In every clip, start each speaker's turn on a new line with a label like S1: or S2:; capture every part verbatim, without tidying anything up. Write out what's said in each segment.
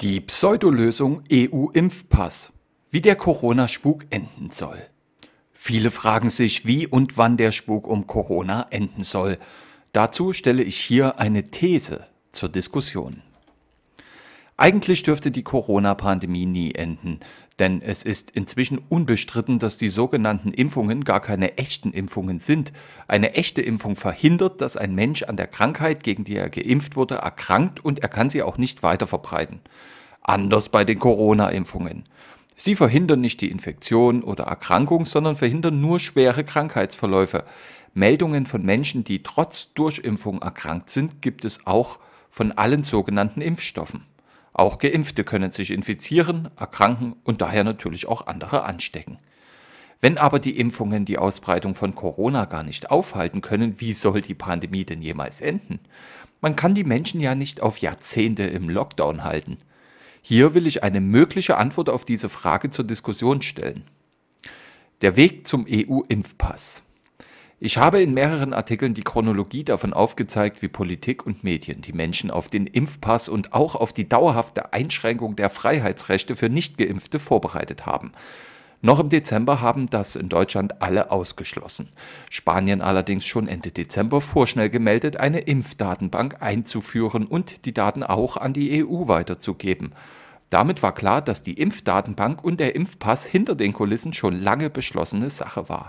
S1: Die Pseudolösung E U-Impfpass. Wie der Corona-Spuk enden soll. Viele fragen sich, wie und wann der Spuk um Corona enden soll. Dazu stelle ich hier eine These zur Diskussion. Eigentlich dürfte die Corona-Pandemie nie enden, denn es ist inzwischen unbestritten, dass die sogenannten Impfungen gar keine echten Impfungen sind. Eine echte Impfung verhindert, dass ein Mensch an der Krankheit, gegen die er geimpft wurde, erkrankt und er kann sie auch nicht weiter verbreiten. Anders bei den Corona-Impfungen. Sie verhindern nicht die Infektion oder Erkrankung, sondern verhindern nur schwere Krankheitsverläufe. Meldungen von Menschen, die trotz Durchimpfung erkrankt sind, gibt es auch von allen sogenannten Impfstoffen. Auch Geimpfte können sich infizieren, erkranken und daher natürlich auch andere anstecken. Wenn aber die Impfungen die Ausbreitung von Corona gar nicht aufhalten können, wie soll die Pandemie denn jemals enden? Man kann die Menschen ja nicht auf Jahrzehnte im Lockdown halten. Hier will ich eine mögliche Antwort auf diese Frage zur Diskussion stellen. Der Weg zum E U-Impfpass. Ich habe in mehreren Artikeln die Chronologie davon aufgezeigt, wie Politik und Medien die Menschen auf den Impfpass und auch auf die dauerhafte Einschränkung der Freiheitsrechte für Nichtgeimpfte vorbereitet haben. Noch im Dezember haben das in Deutschland alle ausgeschlossen. Spanien allerdings schon Ende Dezember vorschnell gemeldet, eine Impfdatenbank einzuführen und die Daten auch an die E U weiterzugeben. Damit war klar, dass die Impfdatenbank und der Impfpass hinter den Kulissen schon lange beschlossene Sache war.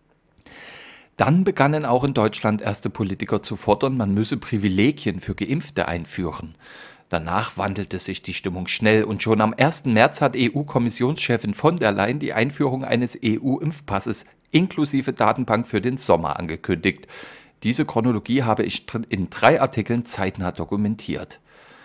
S1: Dann begannen auch in Deutschland erste Politiker zu fordern, man müsse Privilegien für Geimpfte einführen. Danach wandelte sich die Stimmung schnell und schon am ersten März hat E U-Kommissionschefin von der Leyen die Einführung eines E U-Impfpasses inklusive Datenbank für den Sommer angekündigt. Diese Chronologie habe ich in drei Artikeln zeitnah dokumentiert.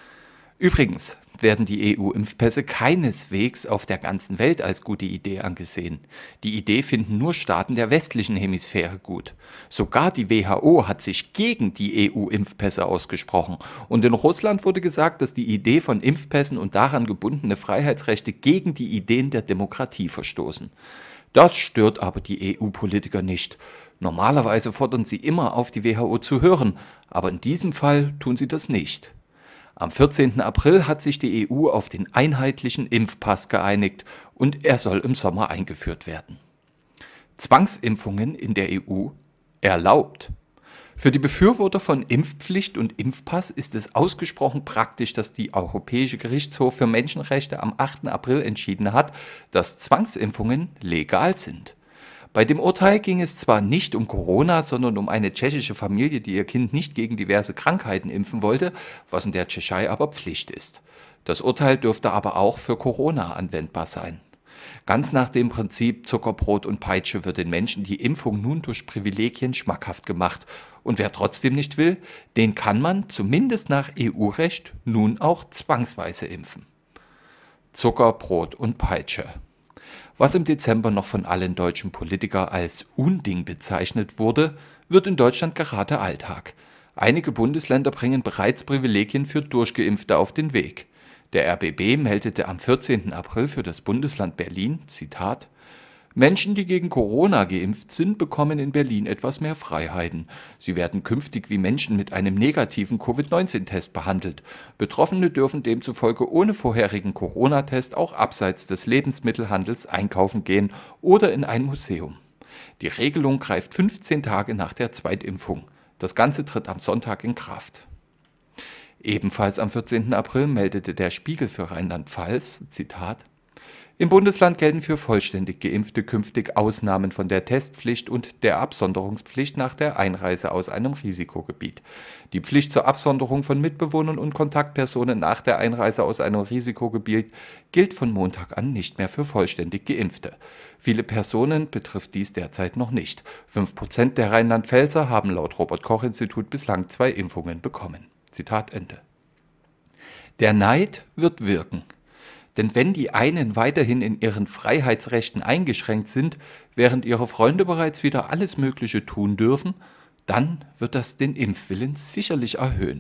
S1: Übrigens werden die E U-Impfpässe keineswegs auf der ganzen Welt als gute Idee angesehen. Die Idee finden nur Staaten der westlichen Hemisphäre gut. Sogar die W H O hat sich gegen die E U-Impfpässe ausgesprochen. Und in Russland wurde gesagt, dass die Idee von Impfpässen und daran gebundene Freiheitsrechte gegen die Ideen der Demokratie verstoßen. Das stört aber die E U-Politiker nicht. Normalerweise fordern sie immer auf, die W H O zu hören, aber in diesem Fall tun sie das nicht. Am vierzehnten April hat sich die E U auf den einheitlichen Impfpass geeinigt und er soll im Sommer eingeführt werden. Zwangsimpfungen in der E U erlaubt. Für die Befürworter von Impfpflicht und Impfpass ist es ausgesprochen praktisch, dass der Europäische Gerichtshof für Menschenrechte am achten April entschieden hat, dass Zwangsimpfungen legal sind. Bei dem Urteil ging es zwar nicht um Corona, sondern um eine tschechische Familie, die ihr Kind nicht gegen diverse Krankheiten impfen wollte, was in der Tschechei aber Pflicht ist. Das Urteil dürfte aber auch für Corona anwendbar sein. Ganz nach dem Prinzip Zuckerbrot und Peitsche wird den Menschen die Impfung nun durch Privilegien schmackhaft gemacht. Und wer trotzdem nicht will, den kann man, zumindest nach E U-Recht, nun auch zwangsweise impfen. Zuckerbrot und Peitsche. Was im Dezember noch von allen deutschen Politikern als Unding bezeichnet wurde, wird in Deutschland gerade Alltag. Einige Bundesländer bringen bereits Privilegien für Durchgeimpfte auf den Weg. Der R B B meldete am vierzehnten April für das Bundesland Berlin, Zitat, Menschen, die gegen Corona geimpft sind, bekommen in Berlin etwas mehr Freiheiten. Sie werden künftig wie Menschen mit einem negativen Covid neunzehn Test behandelt. Betroffene dürfen demzufolge ohne vorherigen Corona-Test auch abseits des Lebensmittelhandels einkaufen gehen oder in ein Museum. Die Regelung greift fünfzehn Tage nach der Zweitimpfung. Das Ganze tritt am Sonntag in Kraft. Ebenfalls am vierzehnten April meldete der Spiegel für Rheinland-Pfalz, Zitat, im Bundesland gelten für vollständig Geimpfte künftig Ausnahmen von der Testpflicht und der Absonderungspflicht nach der Einreise aus einem Risikogebiet. Die Pflicht zur Absonderung von Mitbewohnern und Kontaktpersonen nach der Einreise aus einem Risikogebiet gilt von Montag an nicht mehr für vollständig Geimpfte. Viele Personen betrifft dies derzeit noch nicht. Fünf Prozent der Rheinland-Pfälzer haben laut Robert-Koch-Institut bislang zwei Impfungen bekommen. Zitat Ende. Der Neid wird wirken. Denn wenn die einen weiterhin in ihren Freiheitsrechten eingeschränkt sind, während ihre Freunde bereits wieder alles Mögliche tun dürfen, dann wird das den Impfwillen sicherlich erhöhen.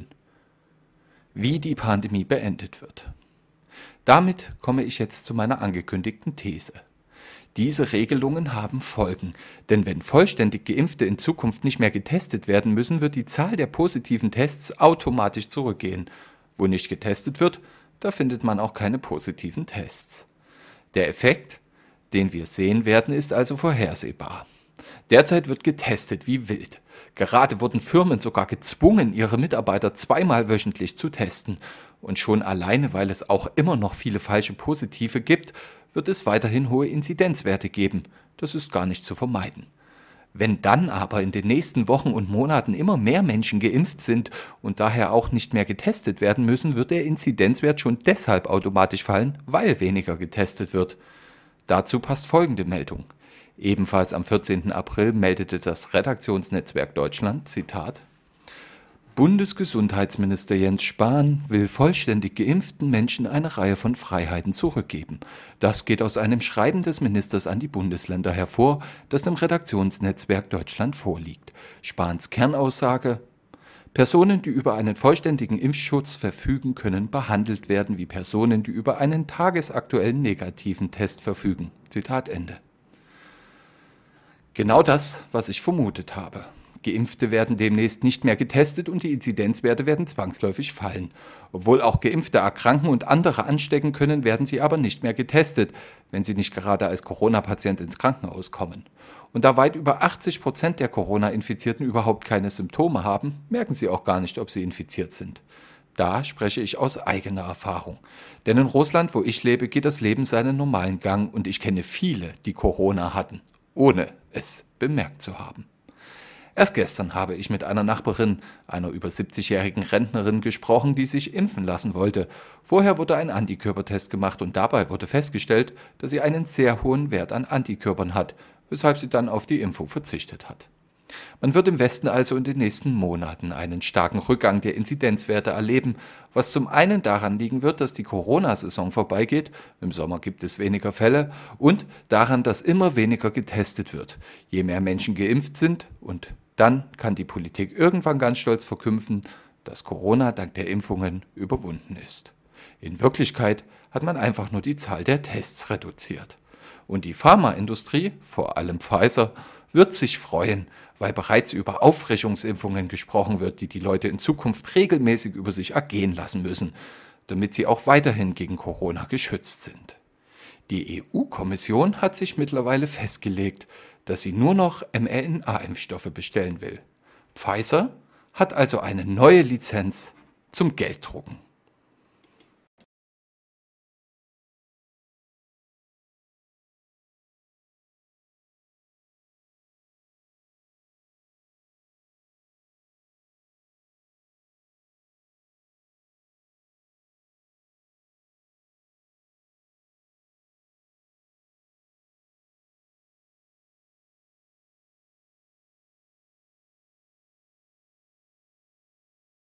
S1: Wie die Pandemie beendet wird. Damit komme ich jetzt zu meiner angekündigten These. Diese Regelungen haben Folgen, denn wenn vollständig Geimpfte in Zukunft nicht mehr getestet werden müssen, wird die Zahl der positiven Tests automatisch zurückgehen. Wo nicht getestet wird, da findet man auch keine positiven Tests. Der Effekt, den wir sehen werden, ist also vorhersehbar. Derzeit wird getestet wie wild. Gerade wurden Firmen sogar gezwungen, ihre Mitarbeiter zweimal wöchentlich zu testen. Und schon alleine, weil es auch immer noch viele falsche Positive gibt, wird es weiterhin hohe Inzidenzwerte geben. Das ist gar nicht zu vermeiden. Wenn dann aber in den nächsten Wochen und Monaten immer mehr Menschen geimpft sind und daher auch nicht mehr getestet werden müssen, wird der Inzidenzwert schon deshalb automatisch fallen, weil weniger getestet wird. Dazu passt folgende Meldung. Ebenfalls am vierzehnten April meldete das Redaktionsnetzwerk Deutschland, Zitat, Bundesgesundheitsminister Jens Spahn will vollständig geimpften Menschen eine Reihe von Freiheiten zurückgeben. Das geht aus einem Schreiben des Ministers an die Bundesländer hervor, das dem Redaktionsnetzwerk Deutschland vorliegt. Spahns Kernaussage: Personen, die über einen vollständigen Impfschutz verfügen, können behandelt werden wie Personen, die über einen tagesaktuellen negativen Test verfügen. Zitat Ende. Genau das, was ich vermutet habe. Geimpfte werden demnächst nicht mehr getestet und die Inzidenzwerte werden zwangsläufig fallen. Obwohl auch Geimpfte erkranken und andere anstecken können, werden sie aber nicht mehr getestet, wenn sie nicht gerade als Corona-Patient ins Krankenhaus kommen. Und da weit über achtzig Prozent der Corona-Infizierten überhaupt keine Symptome haben, merken sie auch gar nicht, ob sie infiziert sind. Da spreche ich aus eigener Erfahrung. Denn in Russland, wo ich lebe, geht das Leben seinen normalen Gang und ich kenne viele, die Corona hatten, ohne es bemerkt zu haben. Erst gestern habe ich mit einer Nachbarin, einer über siebzigjährigen Rentnerin, gesprochen, die sich impfen lassen wollte. Vorher wurde ein Antikörpertest gemacht und dabei wurde festgestellt, dass sie einen sehr hohen Wert an Antikörpern hat, weshalb sie dann auf die Impfung verzichtet hat. Man wird im Westen also in den nächsten Monaten einen starken Rückgang der Inzidenzwerte erleben, was zum einen daran liegen wird, dass die Corona-Saison vorbeigeht, im Sommer gibt es weniger Fälle, und daran, dass immer weniger getestet wird. Je mehr Menschen geimpft sind, und dann kann die Politik irgendwann ganz stolz verkünden, dass Corona dank der Impfungen überwunden ist. In Wirklichkeit hat man einfach nur die Zahl der Tests reduziert. Und die Pharmaindustrie, vor allem Pfizer, wird sich freuen, weil bereits über Auffrischungsimpfungen gesprochen wird, die die Leute in Zukunft regelmäßig über sich ergehen lassen müssen, damit sie auch weiterhin gegen Corona geschützt sind. Die E U-Kommission hat sich mittlerweile festgelegt, dass sie nur noch mRNA-Impfstoffe bestellen will. Pfizer hat also eine neue Lizenz zum Gelddrucken.